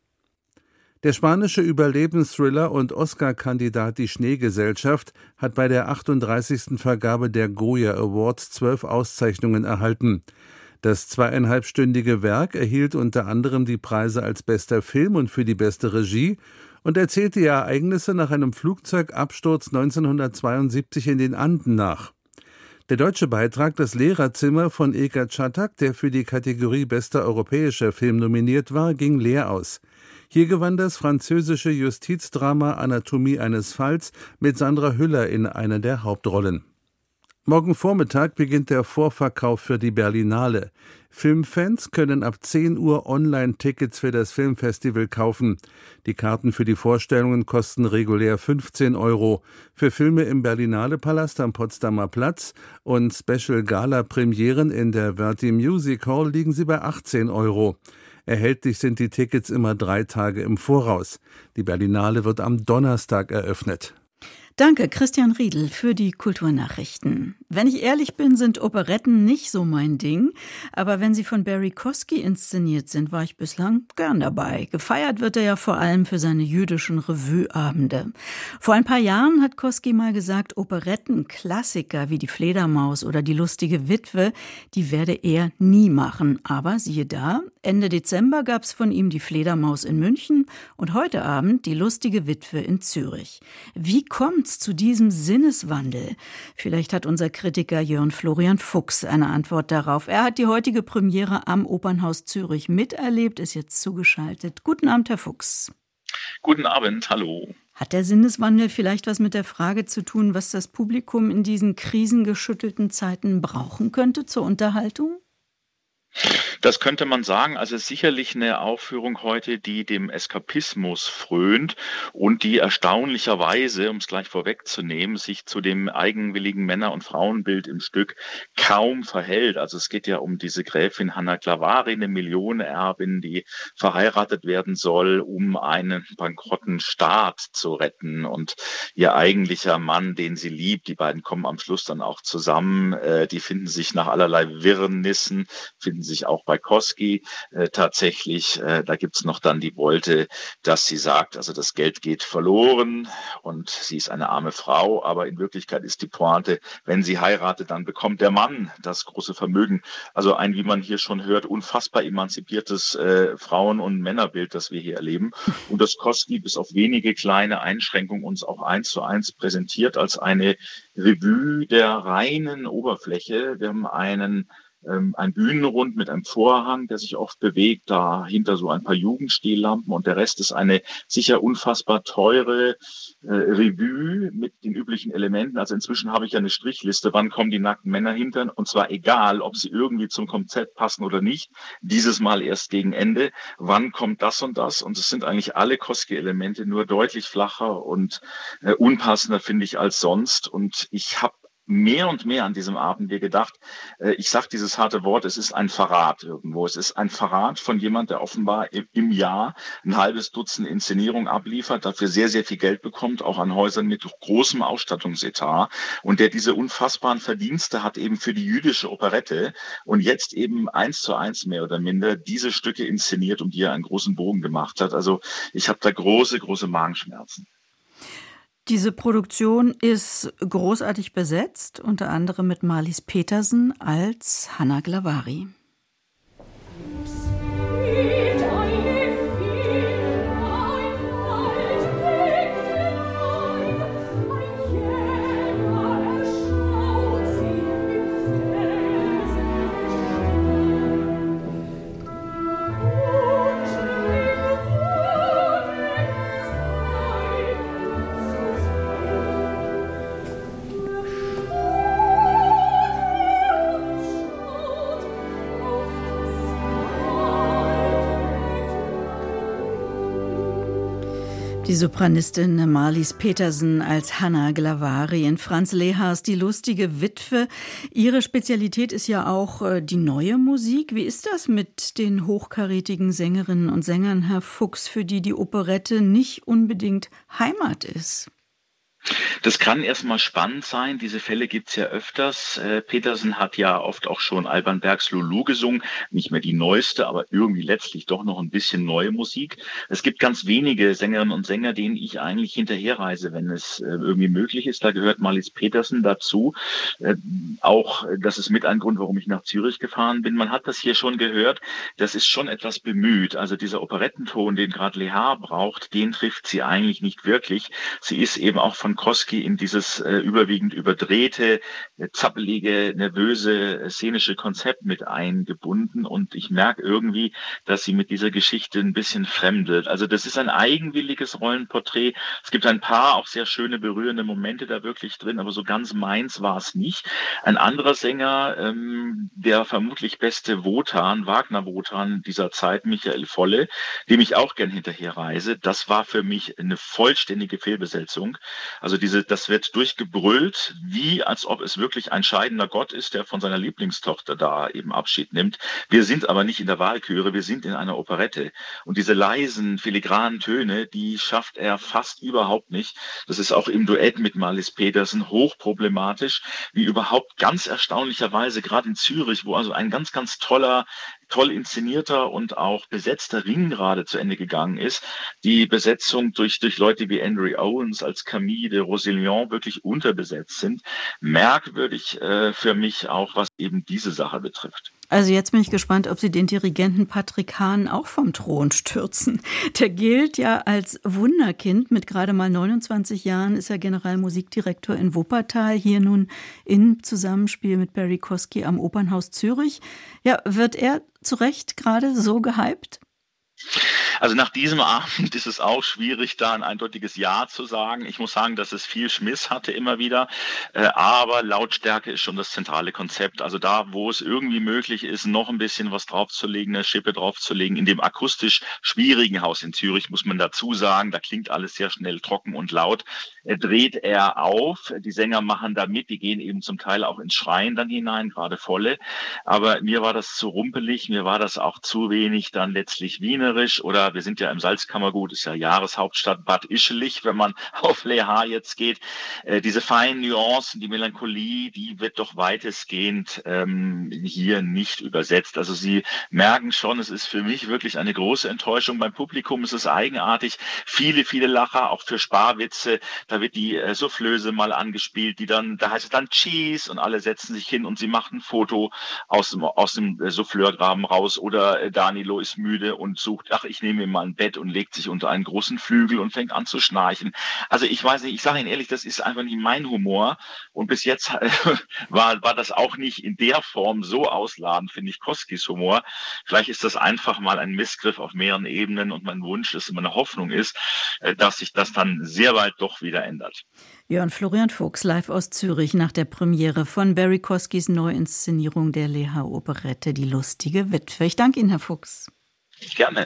[SPEAKER 10] Der spanische Überlebensthriller und Oscar-Kandidat Die Schneegesellschaft hat bei der achtunddreißigsten Vergabe der Goya Awards zwölf Auszeichnungen erhalten. Das zweieinhalbstündige Werk erhielt unter anderem die Preise als bester Film und für die beste Regie und erzählt die Ereignisse nach einem Flugzeugabsturz neunzehnhundertzweiundsiebzig in den Anden nach. Der deutsche Beitrag Das Lehrerzimmer von Ilka Czatak, der für die Kategorie bester europäischer Film nominiert war, ging leer aus. Hier gewann das französische Justizdrama Anatomie eines Falls mit Sandra Hüller in einer der Hauptrollen. Morgen Vormittag beginnt der Vorverkauf für die Berlinale. Filmfans können ab zehn Uhr Online-Tickets für das Filmfestival kaufen. Die Karten für die Vorstellungen kosten regulär fünfzehn Euro. Für Filme im Berlinale Palast am Potsdamer Platz und Special-Gala-Premieren in der Verdi Music Hall liegen sie bei achtzehn Euro. Erhältlich sind die Tickets immer drei Tage im Voraus. Die Berlinale wird am Donnerstag eröffnet.
[SPEAKER 2] Danke, Christian Riedl, für die Kulturnachrichten. Wenn ich ehrlich bin, sind Operetten nicht so mein Ding. Aber wenn sie von Barry Kosky inszeniert sind, war ich bislang gern dabei. Gefeiert wird er ja vor allem für seine jüdischen Revueabende. Vor ein paar Jahren hat Kosky mal gesagt, Operetten-Klassiker wie die Fledermaus oder die lustige Witwe, die werde er nie machen. Aber siehe da, Ende Dezember gab es von ihm die Fledermaus in München und heute Abend die lustige Witwe in Zürich. Wie kommt's zu diesem Sinneswandel? Vielleicht hat unser Kritiker Jörn Florian Fuchs eine Antwort darauf. Er hat die heutige Premiere am Opernhaus Zürich miterlebt, ist jetzt zugeschaltet. Guten Abend, Herr Fuchs.
[SPEAKER 11] Guten Abend, hallo.
[SPEAKER 2] Hat der Sinneswandel vielleicht was mit der Frage zu tun, was das Publikum in diesen krisengeschüttelten Zeiten brauchen könnte zur Unterhaltung?
[SPEAKER 11] Das könnte man sagen. Also sicherlich eine Aufführung heute, die dem Eskapismus frönt und die erstaunlicherweise, um es gleich vorwegzunehmen, sich zu dem eigenwilligen Männer- und Frauenbild im Stück kaum verhält. Also es geht ja um diese Gräfin Hanna Clavari, eine Millionenerbin, die verheiratet werden soll, um einen bankrotten Staat zu retten. Und ihr eigentlicher Mann, den sie liebt, die beiden kommen am Schluss dann auch zusammen, äh, die finden sich nach allerlei Wirrnissen, finden sich auch bei Kosky äh, tatsächlich. Äh, da gibt's noch dann die Wolte, dass sie sagt, also das Geld geht verloren und sie ist eine arme Frau, aber in Wirklichkeit ist die Pointe, wenn sie heiratet, dann bekommt der Mann das große Vermögen. Also ein, wie man hier schon hört, unfassbar emanzipiertes äh, Frauen- und Männerbild, das wir hier erleben. Und das Kosky bis auf wenige kleine Einschränkungen uns auch eins zu eins präsentiert als eine Revue der reinen Oberfläche. Wir haben einen ähm, ein Bühnenrund mit einem Vorhang, der sich oft bewegt, dahinter so ein paar Jugendstehlampen und der Rest ist eine sicher unfassbar teure äh, Revue mit den üblichen Elementen. Also inzwischen habe ich ja eine Strichliste, wann kommen die nackten Männer hinter, und zwar egal, ob sie irgendwie zum Konzept passen oder nicht, dieses Mal erst gegen Ende, wann kommt das und das, und es sind eigentlich alle Kosky-Elemente, nur deutlich flacher und äh, unpassender, finde ich, als sonst, und ich habe mehr und mehr an diesem Abend mir gedacht, äh, ich sage dieses harte Wort, es ist ein Verrat irgendwo. Es ist ein Verrat von jemand, der offenbar im, im Jahr ein halbes Dutzend Inszenierungen abliefert, dafür sehr, sehr viel Geld bekommt, auch an Häusern mit großem Ausstattungsetat, und der diese unfassbaren Verdienste hat eben für die jüdische Operette und jetzt eben eins zu eins mehr oder minder diese Stücke inszeniert, um die er einen großen Bogen gemacht hat. Also ich habe da große, große Magenschmerzen.
[SPEAKER 2] Diese Produktion ist großartig besetzt, unter anderem mit Marlies Petersen als Hanna Glavari. Die Sopranistin Marlies Petersen als Hanna Glavari in Franz Lehars Die lustige Witwe. Ihre Spezialität ist ja auch äh, die neue Musik. Wie ist das mit den hochkarätigen Sängerinnen und Sängern, Herr Fuchs, für die die Operette nicht unbedingt Heimat ist?
[SPEAKER 11] Das kann erstmal spannend sein. Diese Fälle gibt's ja öfters. Äh, Petersen hat ja oft auch schon Alban Bergs Lulu gesungen. Nicht mehr die neueste, aber irgendwie letztlich doch noch ein bisschen neue Musik. Es gibt ganz wenige Sängerinnen und Sänger, denen ich eigentlich hinterherreise, wenn es äh, irgendwie möglich ist. Da gehört Marlies Petersen dazu. Äh, auch, das ist mit ein Grund, warum ich nach Zürich gefahren bin. Man hat das hier schon gehört. Das ist schon etwas bemüht. Also dieser Operettenton, den gerade Lehar braucht, den trifft sie eigentlich nicht wirklich. Sie ist eben auch von Kosky in dieses äh, überwiegend überdrehte, äh, zappelige, nervöse, äh, szenische Konzept mit eingebunden, und ich merke irgendwie, dass sie mit dieser Geschichte ein bisschen fremdelt. Also das ist ein eigenwilliges Rollenporträt. Es gibt ein paar auch sehr schöne, berührende Momente da wirklich drin, aber so ganz meins war es nicht. Ein anderer Sänger, ähm, der vermutlich beste Wotan, Wagner-Wotan dieser Zeit, Michael Volle, dem ich auch gern hinterherreise, das war für mich eine vollständige Fehlbesetzung. Also diese, das wird durchgebrüllt, wie als ob es wirklich ein scheidender Gott ist, der von seiner Lieblingstochter da eben Abschied nimmt. Wir sind aber nicht in der Walküre, wir sind in einer Operette. Und diese leisen, filigranen Töne, die schafft er fast überhaupt nicht. Das ist auch im Duett mit Marlies Petersen hochproblematisch, wie überhaupt ganz erstaunlicherweise, gerade in Zürich, wo also ein ganz, ganz toller, toll inszenierter und auch besetzter Ring gerade zu Ende gegangen ist, die Besetzung durch, durch Leute wie Andrew Owens als Camille de Rosillon wirklich unterbesetzt sind. Merkwürdig äh, für mich auch, was eben diese Sache betrifft.
[SPEAKER 2] Also jetzt bin ich gespannt, ob Sie den Dirigenten Patrick Hahn auch vom Thron stürzen. Der gilt ja als Wunderkind. Mit gerade mal neunundzwanzig Jahren ist er Generalmusikdirektor in Wuppertal. Hier nun im Zusammenspiel mit Barry Kosky am Opernhaus Zürich. Ja, wird er zu Recht gerade so gehypt?
[SPEAKER 11] Also nach diesem Abend ist es auch schwierig, da ein eindeutiges Ja zu sagen. Ich muss sagen, dass es viel Schmiss hatte immer wieder, äh, aber Lautstärke ist schon das zentrale Konzept. Also da, wo es irgendwie möglich ist, noch ein bisschen was draufzulegen, eine Schippe draufzulegen. In dem akustisch schwierigen Haus in Zürich muss man dazu sagen, da klingt alles sehr schnell trocken und laut. Er dreht er auf, die Sänger machen da mit, die gehen eben zum Teil auch ins Schreien dann hinein, gerade Volle. Aber mir war das zu rumpelig, mir war das auch zu wenig dann letztlich Wiener. Oder wir sind ja im Salzkammergut, ist ja Jahreshauptstadt Bad Ischlich, wenn man auf Lehar jetzt geht. Äh, diese feinen Nuancen, die Melancholie, die wird doch weitestgehend ähm, hier nicht übersetzt. Also Sie merken schon, es ist für mich wirklich eine große Enttäuschung. Beim Publikum ist es eigenartig. Viele, viele Lacher, auch für Sparwitze. Da wird die äh, Soufflöse mal angespielt, die dann, da heißt es dann Cheese und alle setzen sich hin und sie macht ein Foto aus dem, aus dem äh, Souffleurgraben raus oder äh, Danilo ist müde und sucht, ach, ich nehme neben ihm mal ein Bett und legt sich unter einen großen Flügel und fängt an zu schnarchen. Also ich weiß nicht, ich sage Ihnen ehrlich, das ist einfach nicht mein Humor. Und bis jetzt war, war das auch nicht in der Form so ausladend, finde ich, Koskis Humor. Vielleicht ist das einfach mal ein Missgriff auf mehreren Ebenen und mein Wunsch, dass meine Hoffnung ist, dass sich das dann sehr bald doch wieder ändert.
[SPEAKER 2] Jörn Florian Fuchs live aus Zürich nach der Premiere von Barry Koskis Neuinszenierung der Leha-Operette Die lustige Witwe. Ich danke Ihnen, Herr Fuchs.
[SPEAKER 11] Gerne.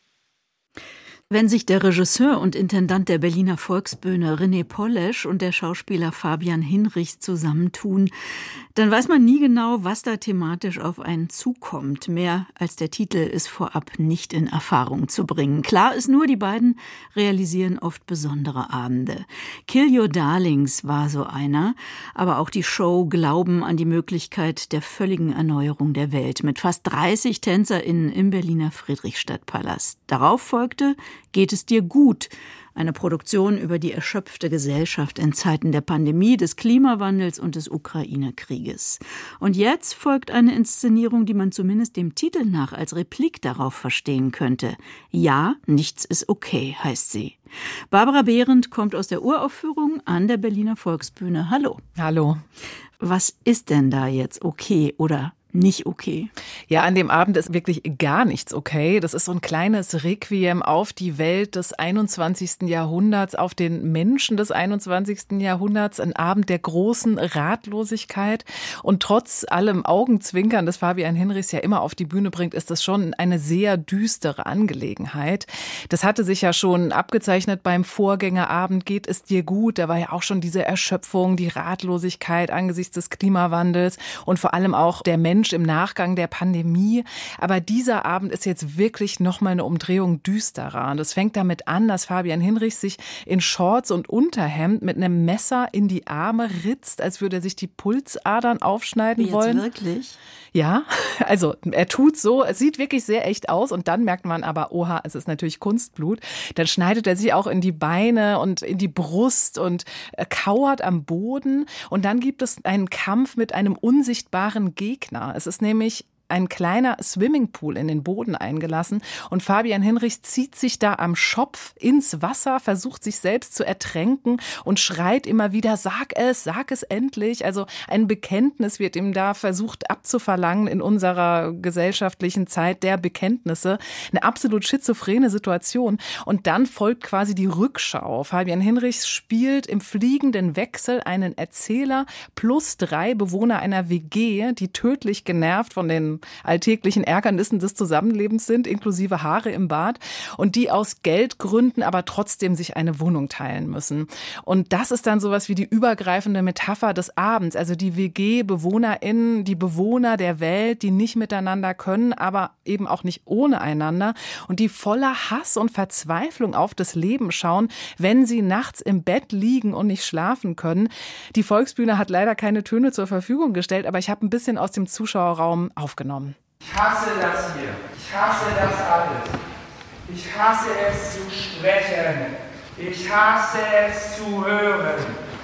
[SPEAKER 2] Wenn sich der Regisseur und Intendant der Berliner Volksbühne René Polesch und der Schauspieler Fabian Hinrichs zusammentun, dann weiß man nie genau, was da thematisch auf einen zukommt. Mehr als der Titel ist vorab nicht in Erfahrung zu bringen. Klar ist nur, die beiden realisieren oft besondere Abende. Kill Your Darlings war so einer, aber auch die Show Glauben an die Möglichkeit der völligen Erneuerung der Welt mit fast dreißig TänzerInnen im Berliner Friedrichstadtpalast. Darauf folgte Geht es dir gut? Eine Produktion über die erschöpfte Gesellschaft in Zeiten der Pandemie, des Klimawandels und des Ukraine-Krieges. Und jetzt folgt eine Inszenierung, die man zumindest dem Titel nach als Replik darauf verstehen könnte. Ja, nichts ist okay, heißt sie. Barbara Behrendt kommt aus der Uraufführung an der Berliner Volksbühne. Hallo.
[SPEAKER 12] Hallo.
[SPEAKER 2] Was ist denn da jetzt okay oder nicht okay?
[SPEAKER 12] Ja, an dem Abend ist wirklich gar nichts okay. Das ist so ein kleines Requiem auf die Welt des einundzwanzigsten Jahrhunderts, auf den Menschen des einundzwanzigsten Jahrhunderts. Ein Abend der großen Ratlosigkeit. Und trotz allem Augenzwinkern, das Fabian Hinrichs ja immer auf die Bühne bringt, ist das schon eine sehr düstere Angelegenheit. Das hatte sich ja schon abgezeichnet beim Vorgängerabend Geht es dir gut? Da war ja auch schon diese Erschöpfung, die Ratlosigkeit angesichts des Klimawandels und vor allem auch der Mensch im Nachgang der Pandemie. Aber dieser Abend ist jetzt wirklich nochmal eine Umdrehung düsterer. Und es fängt damit an, dass Fabian Hinrichs sich in Shorts und Unterhemd mit einem Messer in die Arme ritzt, als würde er sich die Pulsadern aufschneiden
[SPEAKER 2] Jetzt
[SPEAKER 12] wollen.
[SPEAKER 2] Wirklich?
[SPEAKER 12] Ja, also er tut so, es sieht wirklich sehr echt aus und dann merkt man aber, oha, es ist natürlich Kunstblut. Dann schneidet er sich auch in die Beine und in die Brust und kauert am Boden und dann gibt es einen Kampf mit einem unsichtbaren Gegner. Es ist nämlich ein kleiner Swimmingpool in den Boden eingelassen und Fabian Hinrichs zieht sich da am Schopf ins Wasser, versucht sich selbst zu ertränken und schreit immer wieder, sag es, sag es endlich. Also ein Bekenntnis wird ihm da versucht abzuverlangen in unserer gesellschaftlichen Zeit der Bekenntnisse. Eine absolut schizophrene Situation. Und dann folgt quasi die Rückschau. Fabian Hinrichs spielt im fliegenden Wechsel einen Erzähler plus drei Bewohner einer W G, die tödlich genervt von den alltäglichen Ärgernissen des Zusammenlebens sind, inklusive Haare im Bad und die aus Geldgründen aber trotzdem sich eine Wohnung teilen müssen. Und das ist dann sowas wie die übergreifende Metapher des Abends, also die W G-BewohnerInnen, die Bewohner der Welt, die nicht miteinander können, aber eben auch nicht ohne einander und die voller Hass und Verzweiflung auf das Leben schauen, wenn sie nachts im Bett liegen und nicht schlafen können. Die Volksbühne hat leider keine Töne zur Verfügung gestellt, aber ich habe ein bisschen aus dem Zuschauerraum aufgenommen.
[SPEAKER 13] Ich hasse das hier. Ich hasse das alles. Ich hasse es zu sprechen. Ich hasse es zu hören.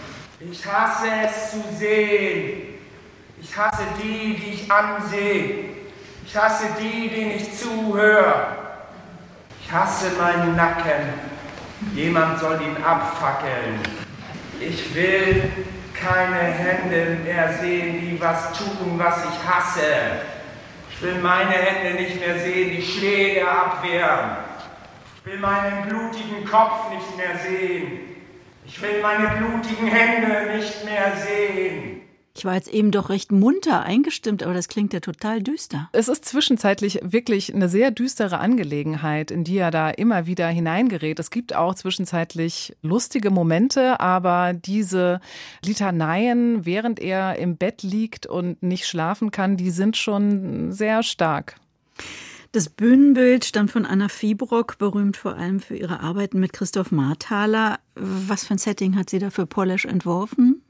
[SPEAKER 13] Ich hasse es zu sehen. Ich hasse die, die ich ansehe. Ich hasse die, denen ich zuhöre. Ich hasse meinen Nacken. Jemand soll ihn abfackeln. Ich will keine Hände mehr sehen, die was tun, was ich hasse. Ich will meine Hände nicht mehr sehen, die Schläge abwehren. Ich will meinen blutigen Kopf nicht mehr sehen. Ich will meine blutigen Hände nicht mehr sehen.
[SPEAKER 2] Ich war jetzt eben doch recht munter eingestimmt, aber das klingt ja total düster.
[SPEAKER 12] Es ist zwischenzeitlich wirklich eine sehr düstere Angelegenheit, in die er da immer wieder hineingerät. Es gibt auch zwischenzeitlich lustige Momente, aber diese Litaneien, während er im Bett liegt und nicht schlafen kann, die sind schon sehr stark.
[SPEAKER 2] Das Bühnenbild stammt von Anna Fiebrock, berühmt vor allem für ihre Arbeiten mit Christoph Marthaler. Was für ein Setting hat sie da für Polesch entworfen?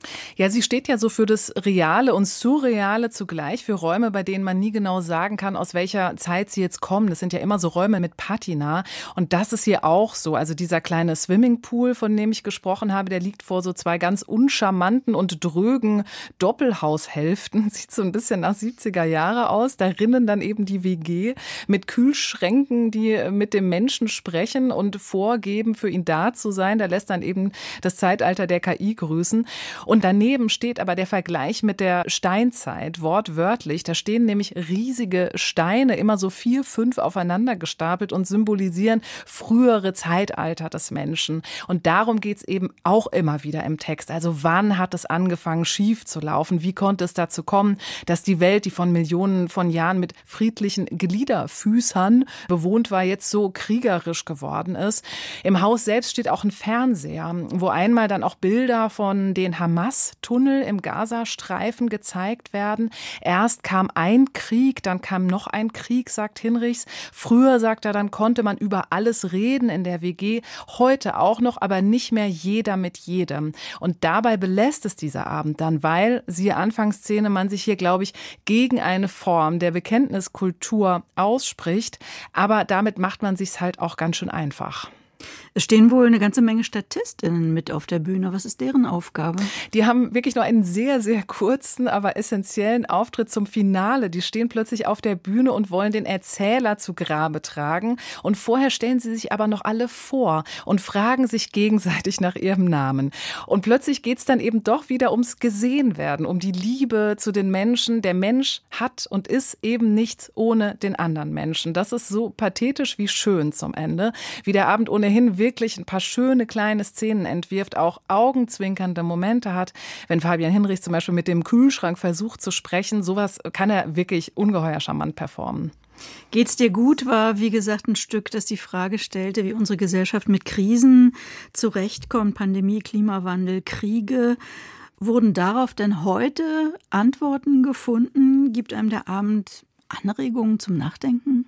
[SPEAKER 12] Ja, sie steht ja so für das Reale und Surreale zugleich, für Räume, bei denen man nie genau sagen kann, aus welcher Zeit sie jetzt kommen. Das sind ja immer so Räume mit Patina und das ist hier auch so. Also dieser kleine Swimmingpool, von dem ich gesprochen habe, der liegt vor so zwei ganz uncharmanten und drögen Doppelhaushälften. Sieht so ein bisschen nach siebziger Jahre aus. Darinnen dann eben die W G mit Kühlschränken, die mit dem Menschen sprechen und vorgeben, für ihn da zu sein. Da lässt dann eben das Zeitalter der K I grüßen. Und daneben steht aber der Vergleich mit der Steinzeit, wortwörtlich. Da stehen nämlich riesige Steine, immer so vier, fünf aufeinander gestapelt und symbolisieren frühere Zeitalter des Menschen. Und darum geht's eben auch immer wieder im Text. Also wann hat es angefangen, schief zu laufen? Wie konnte es dazu kommen, dass die Welt, die von Millionen von Jahren mit friedlichen Gliederfüßern bewohnt war, jetzt so kriegerisch geworden ist? Im Haus selbst steht auch ein Fernseher, wo einmal dann auch Bilder von den Hamas-Tunnel im Gazastreifen gezeigt werden. Erst kam ein Krieg, dann kam noch ein Krieg, sagt Hinrichs. Früher, sagt er, dann konnte man über alles reden in der W G. Heute auch noch, aber nicht mehr jeder mit jedem. Und dabei belässt es dieser Abend dann, weil, siehe Anfangsszene, man sich hier, glaube ich, gegen eine Form der Bekenntniskultur ausspricht. Aber damit macht man sich's halt auch ganz schön einfach.
[SPEAKER 2] Es stehen wohl eine ganze Menge StatistInnen mit auf der Bühne. Was ist deren Aufgabe?
[SPEAKER 12] Die haben wirklich nur einen sehr, sehr kurzen, aber essentiellen Auftritt zum Finale. Die stehen plötzlich auf der Bühne und wollen den Erzähler zu Grabe tragen. Und vorher stellen sie sich aber noch alle vor und fragen sich gegenseitig nach ihrem Namen. Und plötzlich geht's dann eben doch wieder ums Gesehenwerden, um die Liebe zu den Menschen. Der Mensch hat und ist eben nichts ohne den anderen Menschen. Das ist so pathetisch wie schön zum Ende, wie der Abend ohnehin wirklich ein paar schöne kleine Szenen entwirft, auch augenzwinkernde Momente hat. Wenn Fabian Hinrichs zum Beispiel mit dem Kühlschrank versucht zu sprechen, sowas kann er wirklich ungeheuer charmant performen.
[SPEAKER 2] Geht's dir gut war, wie gesagt, ein Stück, das die Frage stellte, wie unsere Gesellschaft mit Krisen zurechtkommt. Pandemie, Klimawandel, Kriege. Wurden darauf denn heute Antworten gefunden? Gibt einem der Abend Anregungen zum Nachdenken?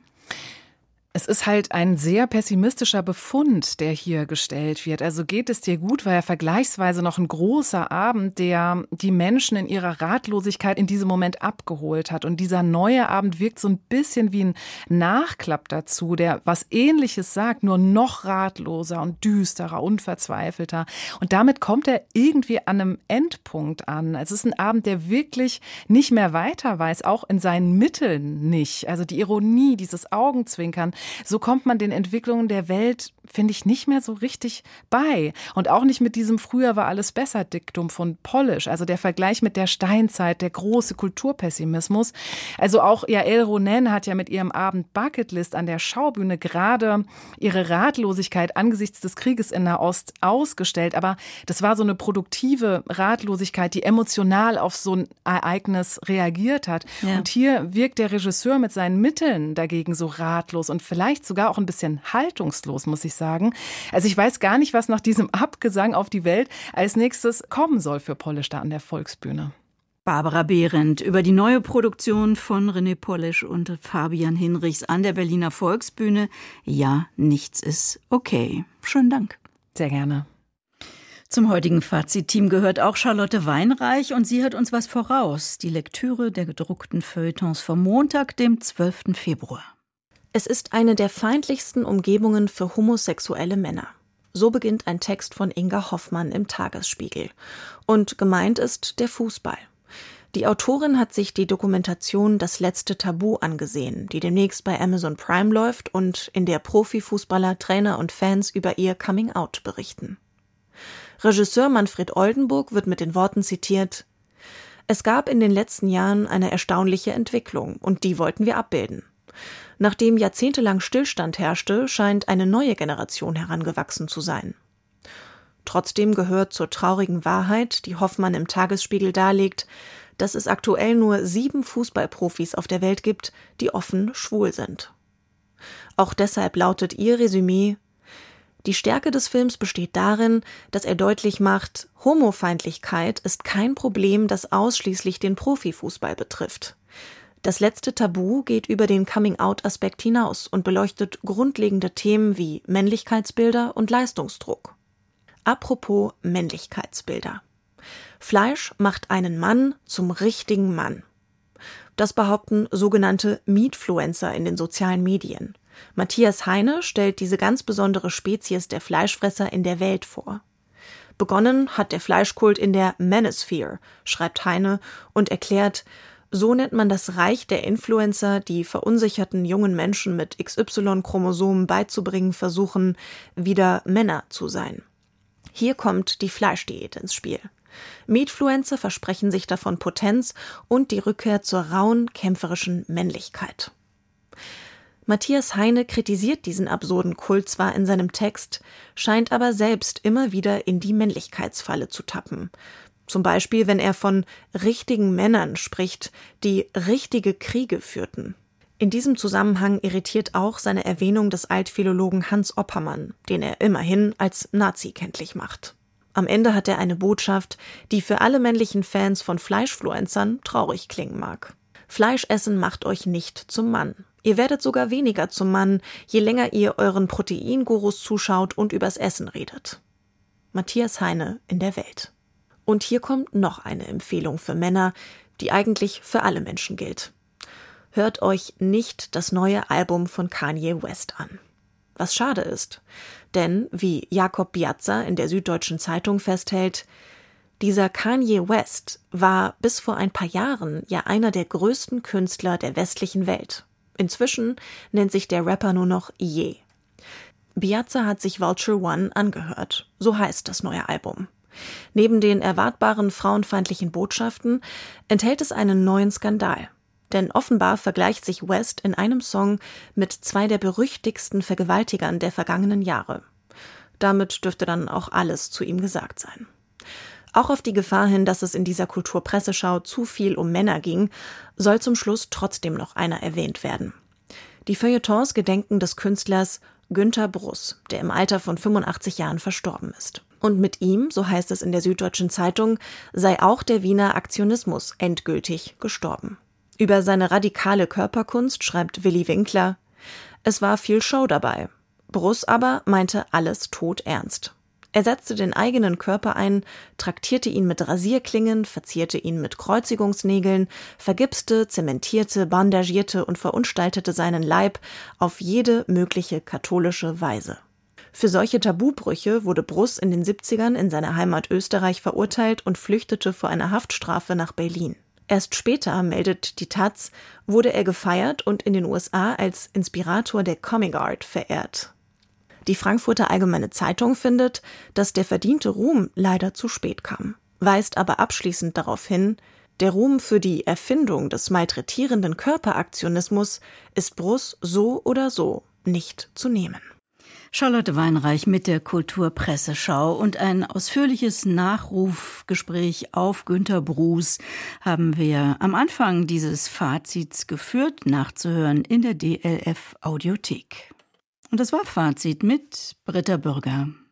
[SPEAKER 12] Es ist halt ein sehr pessimistischer Befund, der hier gestellt wird. Also geht es dir gut, war ja vergleichsweise noch ein großer Abend, der die Menschen in ihrer Ratlosigkeit in diesem Moment abgeholt hat. Und dieser neue Abend wirkt so ein bisschen wie ein Nachklapp dazu, der was Ähnliches sagt, nur noch ratloser und düsterer und verzweifelter. Und damit kommt er irgendwie an einem Endpunkt an. Es ist ein Abend, der wirklich nicht mehr weiter weiß, auch in seinen Mitteln nicht. Also die Ironie, dieses Augenzwinkern, so kommt man den Entwicklungen der Welt, finde ich, nicht mehr so richtig bei. Und auch nicht mit diesem "Früher war alles besser" Diktum von Polish. Also der Vergleich mit der Steinzeit, der große Kulturpessimismus. Also auch Yael Ronen hat ja mit ihrem Abend Bucketlist an der Schaubühne gerade ihre Ratlosigkeit angesichts des Krieges in Nahost ausgestellt. Aber das war so eine produktive Ratlosigkeit, die emotional auf so ein Ereignis reagiert hat. Ja. Und hier wirkt der Regisseur mit seinen Mitteln dagegen so ratlos und vielleicht sogar auch ein bisschen haltungslos, muss ich sagen. Also ich weiß gar nicht, was nach diesem Abgesang auf die Welt als nächstes kommen soll für Polish da an der Volksbühne.
[SPEAKER 2] Barbara Behrendt über die neue Produktion von René Polish und Fabian Hinrichs an der Berliner Volksbühne. Ja, nichts ist okay. Schönen Dank.
[SPEAKER 12] Sehr gerne.
[SPEAKER 2] Zum heutigen Fazit-Team gehört auch Charlotte Weinreich und sie hat uns was voraus. Die Lektüre der gedruckten Feuilletons vom Montag, dem zwölften Februar.
[SPEAKER 14] Es ist eine der feindlichsten Umgebungen für homosexuelle Männer. So beginnt ein Text von Inga Hoffmann im Tagesspiegel. Und gemeint ist der Fußball. Die Autorin hat sich die Dokumentation Das letzte Tabu angesehen, die demnächst bei Amazon Prime läuft und in der Profifußballer, Trainer und Fans über ihr Coming-out berichten. Regisseur Manfred Oldenburg wird mit den Worten zitiert: Es gab in den letzten Jahren eine erstaunliche Entwicklung und die wollten wir abbilden. Nachdem jahrzehntelang Stillstand herrschte, scheint eine neue Generation herangewachsen zu sein. Trotzdem gehört zur traurigen Wahrheit, die Hoffmann im Tagesspiegel darlegt, dass es aktuell nur sieben Fußballprofis auf der Welt gibt, die offen schwul sind. Auch deshalb lautet ihr Resümee: Die Stärke des Films besteht darin, dass er deutlich macht, Homofeindlichkeit ist kein Problem, das ausschließlich den Profifußball betrifft. Das letzte Tabu geht über den Coming-out-Aspekt hinaus und beleuchtet grundlegende Themen wie Männlichkeitsbilder und Leistungsdruck. Apropos Männlichkeitsbilder. Fleisch macht einen Mann zum richtigen Mann. Das behaupten sogenannte Meatfluencer in den sozialen Medien. Matthias Heine stellt diese ganz besondere Spezies der Fleischfresser in der Welt vor. Begonnen hat der Fleischkult in der Manosphere, schreibt Heine und erklärt, so nennt man das Reich der Influencer, die verunsicherten jungen Menschen mit X Y-Chromosomen beizubringen versuchen, wieder Männer zu sein. Hier kommt die Fleischdiät ins Spiel. Meatfluencer versprechen sich davon Potenz und die Rückkehr zur rauen, kämpferischen Männlichkeit. Matthias Heine kritisiert diesen absurden Kult zwar in seinem Text, scheint aber selbst immer wieder in die Männlichkeitsfalle zu tappen. Zum Beispiel, wenn er von richtigen Männern spricht, die richtige Kriege führten. In diesem Zusammenhang irritiert auch seine Erwähnung des Altphilologen Hans Oppermann, den er immerhin als Nazi kenntlich macht. Am Ende hat er eine Botschaft, die für alle männlichen Fans von Fleischfluencern traurig klingen mag. Fleischessen macht euch nicht zum Mann. Ihr werdet sogar weniger zum Mann, je länger ihr euren Proteingurus zuschaut und übers Essen redet. Matthias Heine in der Welt. Und hier kommt noch eine Empfehlung für Männer, die eigentlich für alle Menschen gilt. Hört euch nicht das neue Album von Kanye West an. Was schade ist, denn wie Jakob Piazza in der Süddeutschen Zeitung festhält, dieser Kanye West war bis vor ein paar Jahren ja einer der größten Künstler der westlichen Welt. Inzwischen nennt sich der Rapper nur noch Ye. Piazza hat sich Vulture One angehört, so heißt das neue Album. Neben den erwartbaren frauenfeindlichen Botschaften enthält es einen neuen Skandal. Denn offenbar vergleicht sich West in einem Song mit zwei der berüchtigsten Vergewaltigern der vergangenen Jahre. Damit dürfte dann auch alles zu ihm gesagt sein. Auch auf die Gefahr hin, dass es in dieser Kulturpresseschau zu viel um Männer ging, soll zum Schluss trotzdem noch einer erwähnt werden. Die Feuilletons gedenken des Künstlers Günter Bruss, der im Alter von fünfundachtzig Jahren verstorben ist. Und mit ihm, so heißt es in der Süddeutschen Zeitung, sei auch der Wiener Aktionismus endgültig gestorben. Über seine radikale Körperkunst schreibt Willi Winkler, es war viel Show dabei. Bruss aber meinte alles todernst. Er setzte den eigenen Körper ein, traktierte ihn mit Rasierklingen, verzierte ihn mit Kreuzigungsnägeln, vergipste, zementierte, bandagierte und verunstaltete seinen Leib auf jede mögliche katholische Weise. Für solche Tabubrüche wurde Bruss in den siebzigern in seiner Heimat Österreich verurteilt und flüchtete vor einer Haftstrafe nach Berlin. Erst später, meldet die Taz, wurde er gefeiert und in den U S A als Inspirator der Comic Art verehrt. Die Frankfurter Allgemeine Zeitung findet, dass der verdiente Ruhm leider zu spät kam, weist aber abschließend darauf hin, der Ruhm für die Erfindung des malträtierenden Körperaktionismus ist Bruss so oder so nicht zu nehmen.
[SPEAKER 2] Charlotte Weinreich mit der Kulturpresseschau und ein ausführliches Nachrufgespräch auf Günter Bruss haben wir am Anfang dieses Fazits geführt, nachzuhören in der D L F Audiothek. Und das war Fazit mit Britta Bürger.